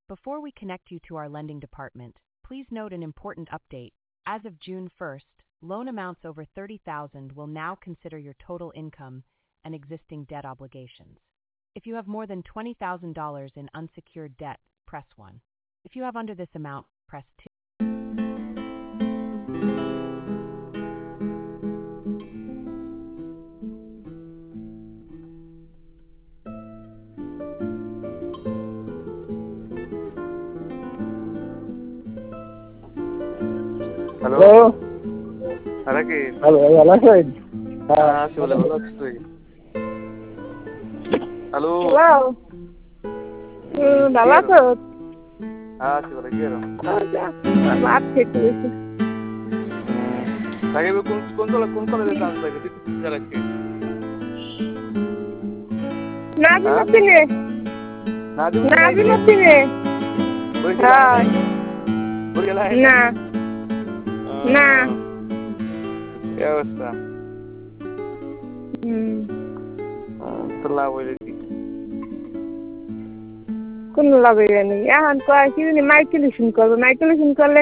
Before we connect you to our lending department, please note an important update. As of June 1st, loan amounts over $30,000 will now consider your total income and existing debt obligations. If you have more than $20,000 in unsecured debt, press 1. If you have under this amount, press 2. Hello আরে কি hello ভালো আছেন? হ্যাঁ আছি বলে ভালো আছিস তুই? হ্যালো ভালো আছো? হ্যাঁ আছি বলে কি এরকম ভাত খেতে গেছি। তাকে কোন কলেজে চান্স লাগে তুই কি না দিনে না দিন না না কি অবস্থা তো লাভ হইলে কি কোন লাভ হইবে না এখন কয় কি মাইকেলেশন করবে মাইকেলেশন করলে